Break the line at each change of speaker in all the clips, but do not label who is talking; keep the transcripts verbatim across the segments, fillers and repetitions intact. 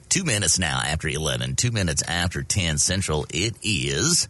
Two minutes now after eleven, two minutes after ten Central. It is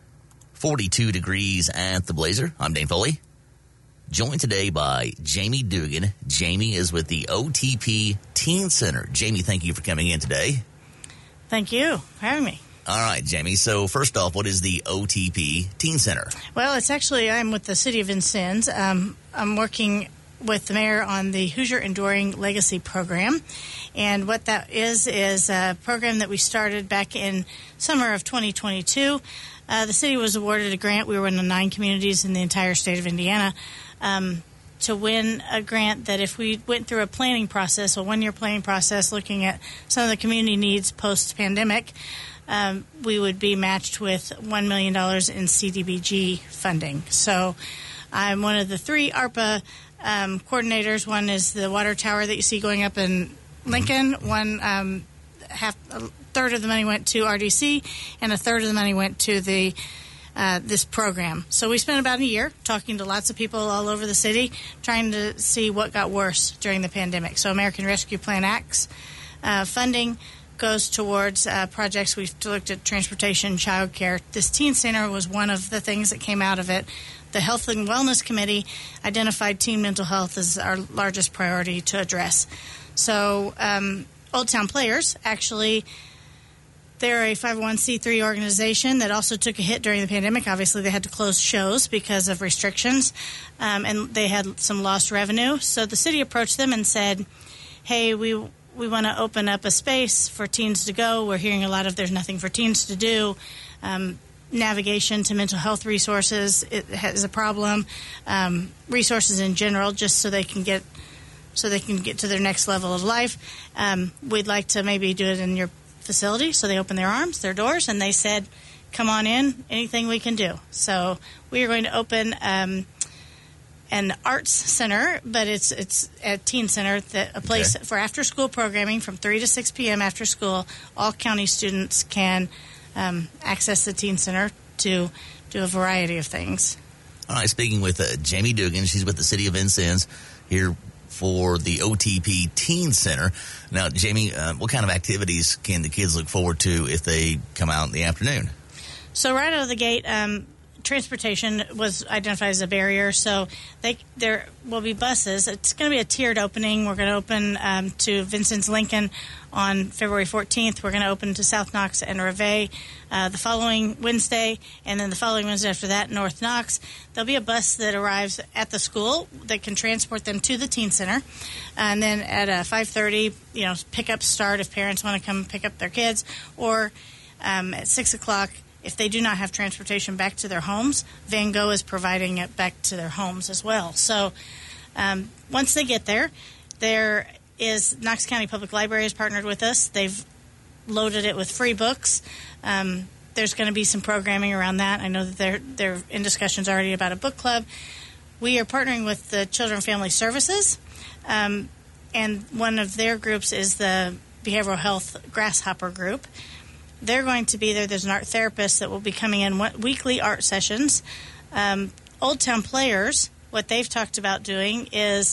forty-two degrees at the Blazer. I'm Dane Foley. Joined today by Jamie Dugan. Jamie is with the O T P Teen Center. Jamie, thank you for coming in today.
Thank you for having me.
All right, Jamie. So first off, what is the O T P Teen Center?
Well, it's actually, I'm with the City of Vincennes. Um, I'm working with the mayor on the Hoosier Enduring Legacy Program. And what that is, is a program that we started back in summer of twenty twenty-two. Uh, the city was awarded a grant. We were one of nine communities in the entire state of Indiana um, to win a grant that if we went through a planning process, a one-year planning process, looking at some of the community needs post-pandemic, um, we would be matched with one million dollars in C D B G funding. So I'm one of the three ARPA um, coordinators. One is the water tower that you see going up in Lincoln. One um, half a third of the money went to R D C, and a third of the money went to the uh, this program. So we spent about a year talking to lots of people all over the city, trying to see what got worse during the pandemic. So American Rescue Plan Act's uh, funding goes towards uh, projects. We've looked at transportation, child care. This teen center was one of the things that came out of it. The Health and Wellness Committee identified teen mental health as our largest priority to address. So um, Old Town Players, actually, they're a five oh one c three organization that also took a hit during the pandemic. Obviously, they had to close shows because of restrictions, um, and they had some lost revenue. So the city approached them and said, hey, we we want to open up a space for teens to go. We're hearing a lot of there's nothing for teens to do. Um, navigation to mental health resources it is a problem. Um, resources in general, just so they can get so they can get to their next level of life. Um, we'd like to maybe do it in your facility. So they opened their arms, their doors, and they said, come on in, anything we can do. So we are going to open um, an arts center, but it's it's a teen center, that a place okay. for after-school programming from three to six p.m. after school. All county students can um, access the teen center to do a variety of things.
All right, speaking with uh, Jamie Dugan, she's with the City of Vincennes here for the O T P Teen Center. Now, Jamie, uh, what kind of activities can the kids look forward to if they come out in the afternoon?
So right out of the gate, um, transportation was identified as a barrier. So they there will be buses. It's going to be a tiered opening. We're going to open um, to Vincennes Lincoln on February fourteenth. We're going to open to South Knox and Reveille uh, the following Wednesday, and then the following Wednesday after that, North Knox. There'll be a bus that arrives at the school that can transport them to the teen center, and then at uh, five thirty, you know, pickup start if parents want to come pick up their kids, or um, at six o'clock. If they do not have transportation back to their homes, Van Gogh is providing it back to their homes as well. So um, once they get there, there is Knox County Public Library has partnered with us. They've loaded it with free books. Um, there's going to be some programming around that. I know that they're they're in discussions already about a book club. We are partnering with the Children and Family Services, um, and one of their groups is the Behavioral Health Grasshopper Group. They're going to be there. There's an art therapist that will be coming in weekly art sessions. Um, Old Town Players, what they've talked about doing is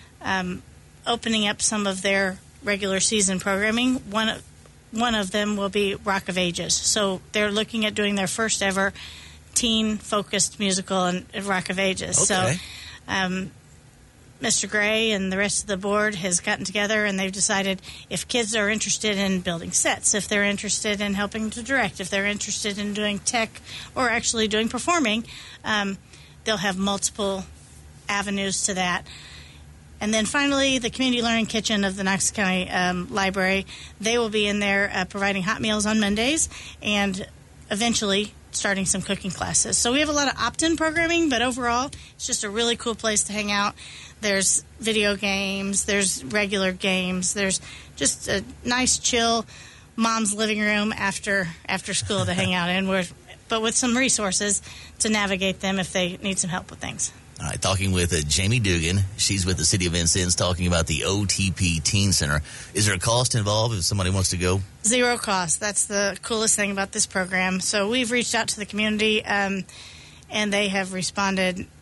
um, opening up some of their regular season programming. One of, one of them will be Rock of Ages. So they're looking at doing their first ever teen-focused musical in, in Rock of Ages.
Okay.
So um, Mister Gray and the rest of the board has gotten together, and they've decided if kids are interested in building sets, if they're interested in helping to direct, if they're interested in doing tech or actually doing performing, um, they'll have multiple avenues to that. And then finally, the Community Learning Kitchen of the Knox County um, Library, they will be in there uh, providing hot meals on Mondays and eventually starting some cooking classes. So we have a lot of opt-in programming, but overall, it's just a really cool place to hang out. There's video games, there's regular games, there's just a nice, chill mom's living room after after school to hang out in, where, but with some resources to navigate them if they need some help with things.
All right, talking with uh, Jamie Dugan. She's with the City of Vincennes talking about the O T P Teen Center. Is there a cost involved if somebody wants to go?
Zero cost. That's the coolest thing about this program. So we've reached out to the community, um, and they have responded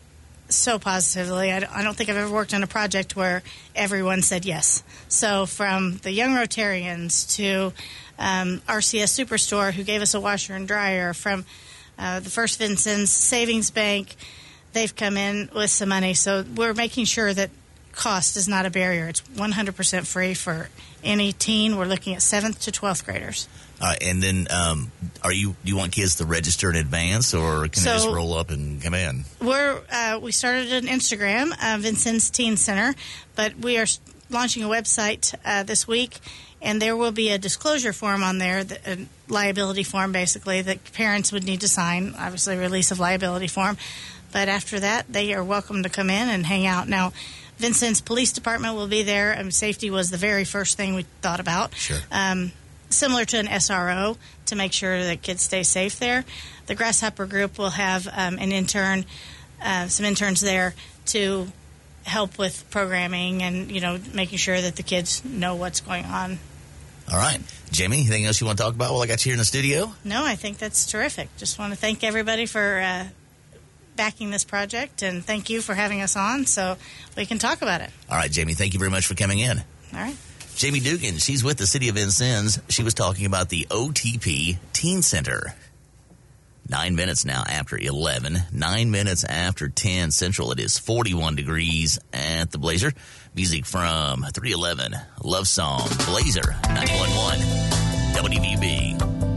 so positively. I don't, I don't think I've ever worked on a project where everyone said yes. So from the Young Rotarians to um, R C S Superstore, who gave us a washer and dryer, from uh, the First Vincennes Savings Bank, they've come in with some money. So we're making sure that cost is not a barrier. It's one hundred percent free for any teen. We're looking at seventh to twelfth graders.
All right, and then um, are you do you want kids to register in advance, or can
So,
they just roll up and come in?
We're uh, we started an Instagram, uh, Vincennes Teen Center, but we are launching a website uh, this week, and there will be a disclosure form on there, that, a liability form basically, that parents would need to sign, obviously a release of liability form. But after that, they are welcome to come in and hang out. Now, Vincennes Police Department will be there, and safety was the very first thing we thought about.
Sure.
Um, similar to an S R O, to make sure that kids stay safe there. The Grasshopper Group will have um, an intern, uh, some interns there to help with programming and, you know, making sure that the kids know what's going on.
All right. Jamie, anything else you want to talk about while I got you here in the studio?
No, I think that's terrific. Just want to thank everybody for uh, backing this project, and thank you for having us on so we can talk about it.
All right, Jamie, thank you very much for coming in.
All right.
Jamie Dugan, she's with the City of Vincennes. She was talking about the O T P Teen Center. Nine minutes now after eleven. Nine minutes after ten Central. It is forty-one degrees at the Blazer. Music from three eleven, Love Song, Blazer, ninety-one point one, W V B.